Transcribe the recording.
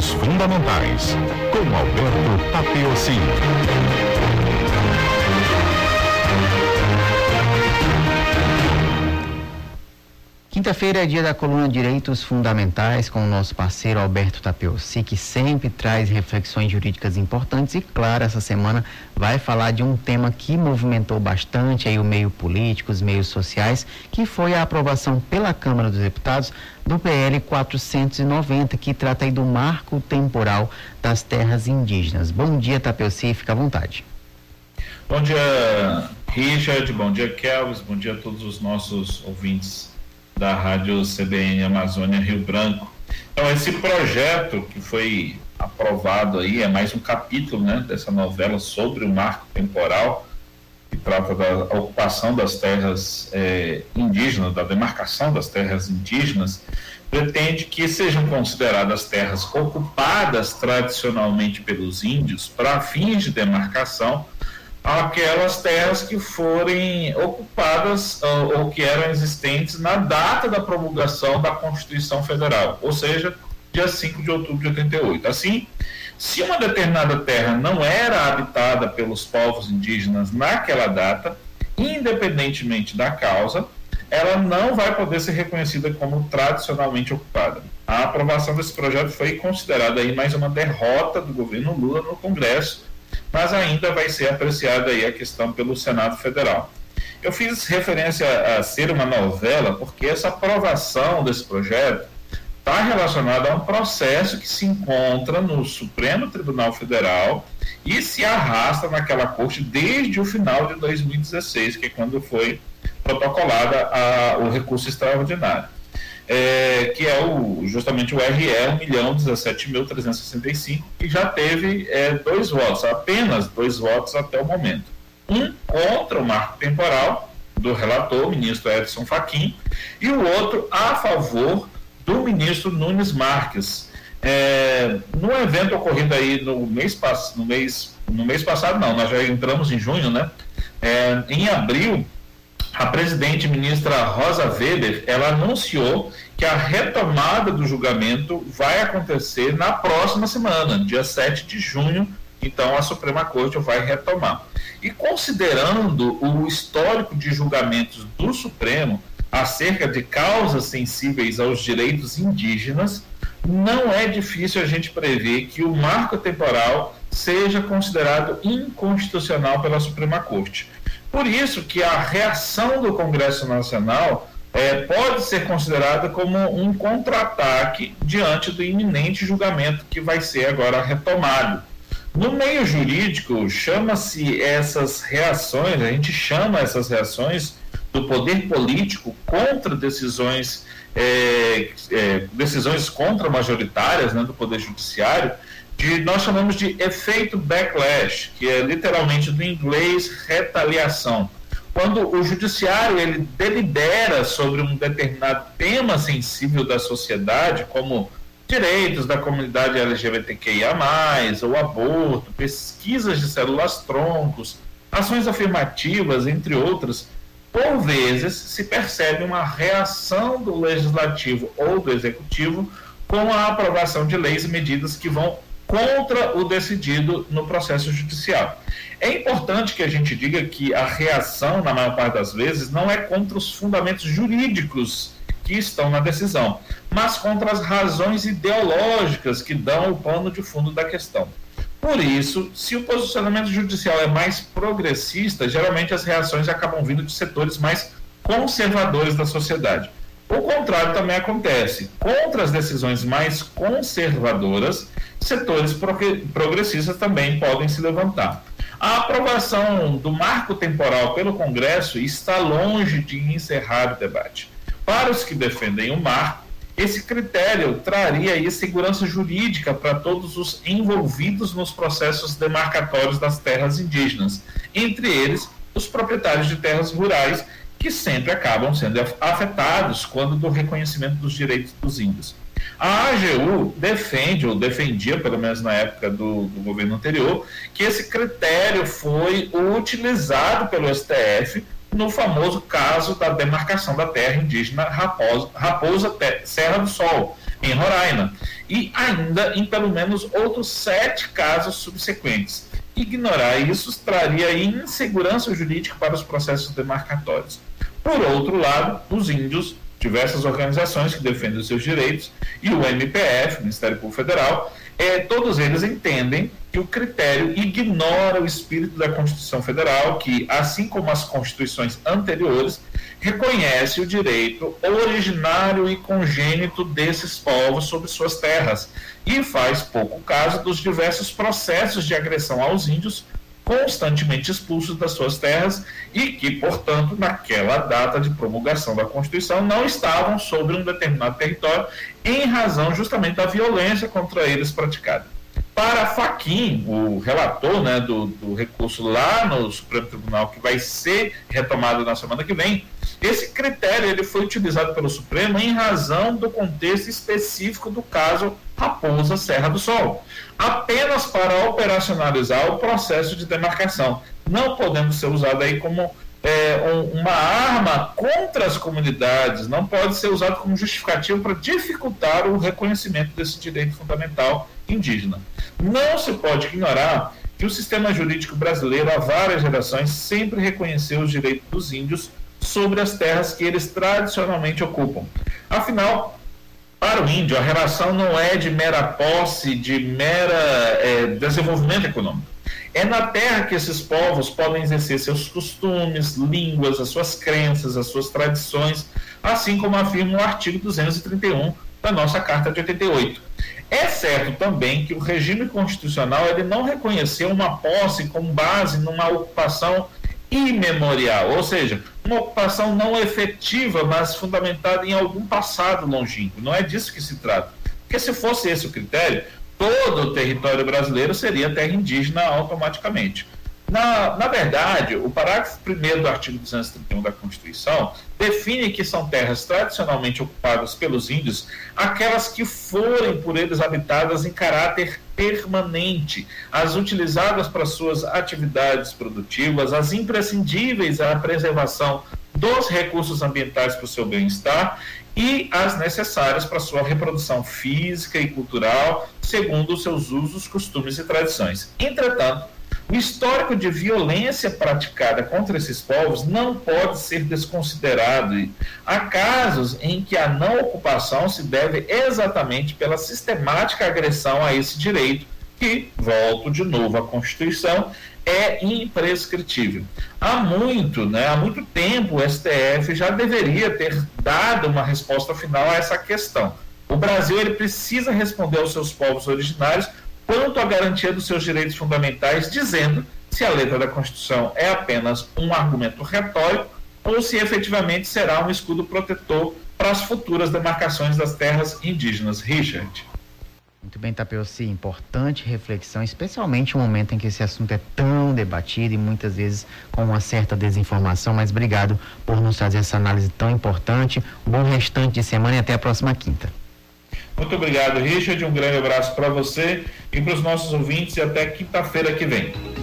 Direitos Fundamentais, com Alberto Tapiossi. Quinta-feira é dia da coluna Direitos Fundamentais com o nosso parceiro Alberto Tapiossi, que sempre traz reflexões jurídicas importantes e, claro, essa semana vai falar de um tema que movimentou bastante aí o meio político, os meios sociais, que foi a aprovação pela Câmara dos Deputados do PL 490, que trata aí do marco temporal das terras indígenas. Bom dia, Tapiossi, fica à vontade. Bom dia, Richard, bom dia, Kelvis, bom dia a todos os nossos ouvintes da Rádio CBN Amazônia Rio Branco. Então, esse projeto que foi aprovado aí é mais um capítulo, né, dessa novela sobre o marco temporal, que trata da ocupação das terras indígenas, da demarcação das terras indígenas. Pretende que sejam consideradas terras ocupadas tradicionalmente pelos índios para fins de demarcação aquelas terras que forem ocupadas ou que eram existentes na data da promulgação da Constituição Federal, ou seja, dia 5 de outubro de 88. Assim, se uma determinada terra não era habitada pelos povos indígenas naquela data, independentemente da causa, ela não vai poder ser reconhecida como tradicionalmente ocupada. A aprovação desse projeto foi considerada aí mais uma derrota do governo Lula no Congresso, mas ainda vai ser apreciada aí a questão pelo Senado Federal. Eu fiz referência a ser uma novela porque essa aprovação desse projeto está relacionada a um processo que se encontra no Supremo Tribunal Federal e se arrasta naquela corte desde o final de 2016, que é quando foi protocolada o recurso extraordinário. Que é justamente o RE 1.017.365, que já teve dois votos, apenas dois votos até o momento. Um contra o marco temporal do relator, o ministro Edson Fachin, e o outro a favor do ministro Nunes Marques. No evento ocorrido aí no mês passado, não, nós já entramos em junho, né? Em abril, a presidente ministra Rosa Weber, ela anunciou que a retomada do julgamento vai acontecer na próxima semana, dia 7 de junho, então a Suprema Corte vai retomar. E considerando o histórico de julgamentos do Supremo acerca de causas sensíveis aos direitos indígenas, não é difícil a gente prever que o marco temporal seja considerado inconstitucional pela Suprema Corte. Por isso que a reação do Congresso Nacional pode ser considerada como um contra-ataque diante do iminente julgamento que vai ser agora retomado. No meio jurídico, chama-se essas reações, a gente chama essas reações do poder político contra decisões contra-majoritárias, né, do Poder Judiciário, nós chamamos de efeito backlash, que é literalmente do inglês retaliação. Quando o judiciário ele delibera sobre um determinado tema sensível da sociedade, como direitos da comunidade LGBTQIA+, ou aborto, pesquisas de células-troncos, ações afirmativas, entre outras, por vezes se percebe uma reação do legislativo ou do executivo com a aprovação de leis e medidas que vão contra o decidido no processo judicial. É importante que a gente diga que a reação, na maior parte das vezes, não é contra os fundamentos jurídicos que estão na decisão, mas contra as razões ideológicas que dão o pano de fundo da questão. Por isso, se o posicionamento judicial é mais progressista, geralmente as reações acabam vindo de setores mais conservadores da sociedade. O contrário também acontece. Contra as decisões mais conservadoras, setores progressistas também podem se levantar. A aprovação do marco temporal pelo Congresso está longe de encerrar o debate. Para os que defendem o marco, esse critério traria aí segurança jurídica para todos os envolvidos nos processos demarcatórios das terras indígenas, entre eles os proprietários de terras rurais, que sempre acabam sendo afetados quando do reconhecimento dos direitos dos índios. A AGU defende, ou defendia, pelo menos na época do governo anterior, que esse critério foi utilizado pelo STF no famoso caso da demarcação da terra indígena Raposa Serra do Sol, em Roraima, e ainda em pelo menos outros 7 casos subsequentes. Ignorar isso traria insegurança jurídica para os processos demarcatórios. Por outro lado, os índios, diversas organizações que defendem os seus direitos, e o MPF, Ministério Público Federal, todos eles entendem que o critério ignora o espírito da Constituição Federal, que, assim como as constituições anteriores, reconhece o direito originário e congênito desses povos sobre suas terras e faz pouco caso dos diversos processos de agressão aos índios constantemente expulsos das suas terras e que, portanto, naquela data de promulgação da Constituição, não estavam sobre um determinado território em razão justamente da violência contra eles praticada. Para Fachin, o relator, né, do recurso lá no Supremo Tribunal, que vai ser retomado na semana que vem, esse critério ele foi utilizado pelo Supremo em razão do contexto específico do caso Raposa Serra do Sol, apenas para operacionalizar o processo de demarcação, não podendo ser usado aí como uma arma contra as comunidades, não pode ser usado como justificativo para dificultar o reconhecimento desse direito fundamental indígena. Não se pode ignorar que o sistema jurídico brasileiro, há várias gerações, sempre reconheceu os direitos dos índios sobre as terras que eles tradicionalmente ocupam. Afinal, para o índio, a relação não é de mera posse, de mera desenvolvimento econômico. É na terra que esses povos podem exercer seus costumes, línguas, as suas crenças, as suas tradições, assim como afirma o artigo 231 da nossa Carta de 88. É certo também que o regime constitucional ele não reconheceu uma posse com base numa ocupação imemorial, ou seja, uma ocupação não efetiva, mas fundamentada em algum passado longínquo. Não é disso que se trata. Porque se fosse esse o critério, todo o território brasileiro seria terra indígena automaticamente. Na verdade, o parágrafo 1º do artigo 231 da Constituição define que são terras tradicionalmente ocupadas pelos índios aquelas que forem por eles habitadas em caráter permanente, as utilizadas para suas atividades produtivas, as imprescindíveis à preservação dos recursos ambientais para o seu bem-estar e as necessárias para a sua reprodução física e cultural, segundo os seus usos, costumes e tradições. Entretanto, o histórico de violência praticada contra esses povos não pode ser desconsiderado. Há casos em que a não ocupação se deve exatamente pela sistemática agressão a esse direito, que, volto de novo à Constituição, é imprescritível. Há muito tempo o STF já deveria ter dado uma resposta final a essa questão. O Brasil ele precisa responder aos seus povos originários quanto à garantia dos seus direitos fundamentais, dizendo se a letra da Constituição é apenas um argumento retórico ou se efetivamente será um escudo protetor para as futuras demarcações das terras indígenas. Richard. Muito bem, Tapeussi, importante reflexão, especialmente no momento em que esse assunto é tão debatido e muitas vezes com uma certa desinformação, mas obrigado por nos trazer essa análise tão importante. Um bom restante de semana e até a próxima quinta. Muito obrigado, Richard. Um grande abraço para você e para os nossos ouvintes e até quinta-feira que vem.